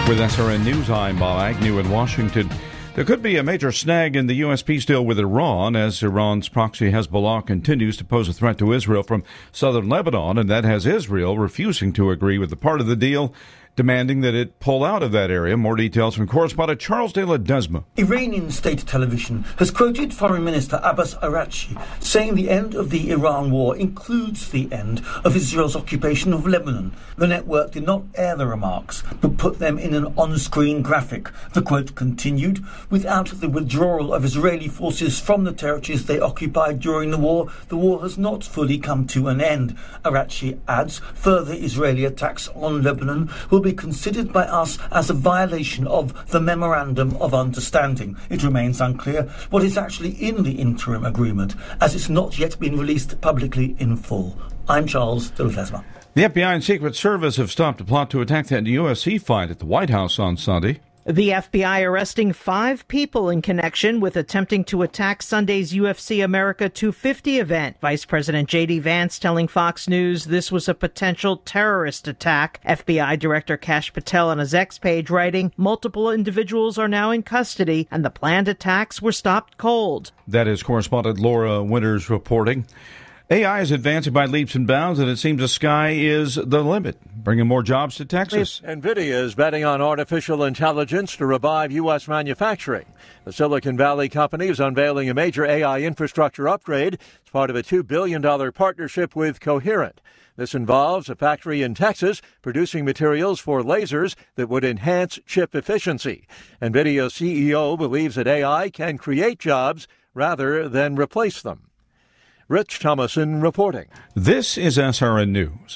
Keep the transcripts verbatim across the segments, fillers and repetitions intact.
With S R N News, I'm Bob Agnew in Washington. There could be a major snag in the U S peace deal with Iran as Iran's proxy Hezbollah continues to pose a threat to Israel from southern Lebanon, and that has Israel refusing to agree with the part of the deal, demanding that it pull out of that area. More details from correspondent Charles de Ledesma. Iranian state television has quoted Foreign Minister Abbas Araghchi saying the end of the Iran war includes the end of Israel's occupation of Lebanon. The network did not air the remarks, but put them in an on-screen graphic. The quote continued, "Without the withdrawal of Israeli forces from the territories they occupied during the war, the war has not fully come to an end." Araghchi adds, further Israeli attacks on Lebanon will be considered by us as a violation of the Memorandum of Understanding. It remains unclear what is actually in the interim agreement, as it's not yet been released publicly in full. I'm Charles de Ledesma. The F B I and Secret Service have stopped a plot to attack that U S C fight at the White House on Sunday. The F B I arresting five people in connection with attempting to attack Sunday's U F C America two fifty event. Vice President J D Vance telling Fox News this was a potential terrorist attack. F B I Director Kash Patel on his X page writing, multiple individuals are now in custody and the planned attacks were stopped cold. That is correspondent Laura Winters reporting. A I is advancing by leaps and bounds, and it seems the sky is the limit, bringing more jobs to Texas. NVIDIA is betting on artificial intelligence to revive U S manufacturing. The Silicon Valley company is unveiling a major A I infrastructure upgrade as part of a two billion dollars partnership with Coherent. This involves a factory in Texas producing materials for lasers that would enhance chip efficiency. NVIDIA C E O believes that A I can create jobs rather than replace them. Rich Thomason reporting. This is S R N News.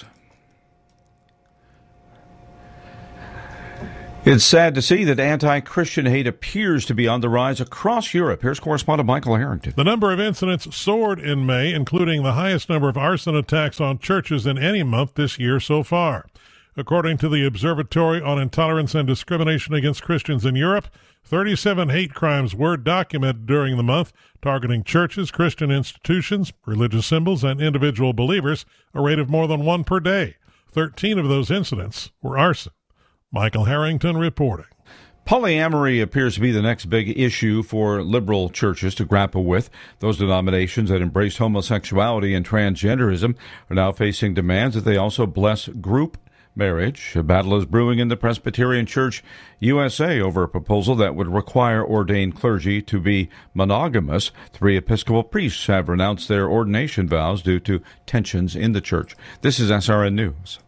It's sad to see that anti-Christian hate appears to be on the rise across Europe. Here's correspondent Michael Harrington. The number of incidents soared in May, including the highest number of arson attacks on churches in any month this year so far. According to the Observatory on Intolerance and Discrimination Against Christians in Europe, thirty-seven hate crimes were documented during the month, targeting churches, Christian institutions, religious symbols, and individual believers, a rate of more than one per day. Thirteen of those incidents were arson. Michael Harrington reporting. Polyamory appears to be the next big issue for liberal churches to grapple with. Those denominations that embrace homosexuality and transgenderism are now facing demands that they also bless group marriage. A battle is brewing in the Presbyterian Church U S A over a proposal that would require ordained clergy to be monogamous. Three Episcopal priests have renounced their ordination vows due to tensions in the church. This is S R N News.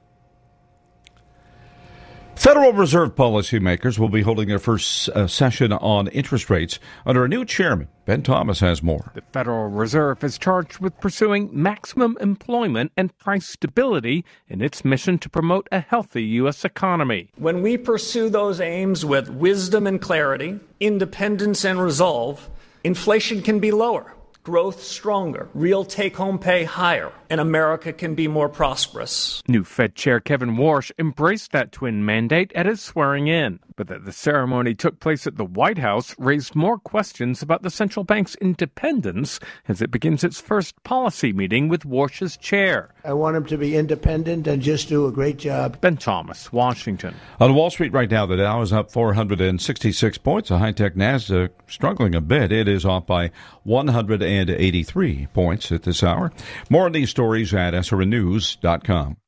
Federal Reserve policymakers will be holding their first uh, session on interest rates under a new chairman. Ben Thomas has more. The Federal Reserve is charged with pursuing maximum employment and price stability in its mission to promote a healthy U S economy. When we pursue those aims with wisdom and clarity, independence and resolve, inflation can be lower, growth stronger, real take-home pay higher, and America can be more prosperous. New Fed Chair Kevin Warsh embraced that twin mandate at his swearing-in, but that the ceremony took place at the White House raised more questions about the central bank's independence as it begins its first policy meeting with Warsh's chair. I want him to be independent and just do a great job. Ben Thomas, Washington. On Wall Street right now, the Dow is up four hundred sixty-six points. The high-tech Nasdaq struggling a bit. It is off by one hundred eighty-three points at this hour. More on these stories at S R N news dot com.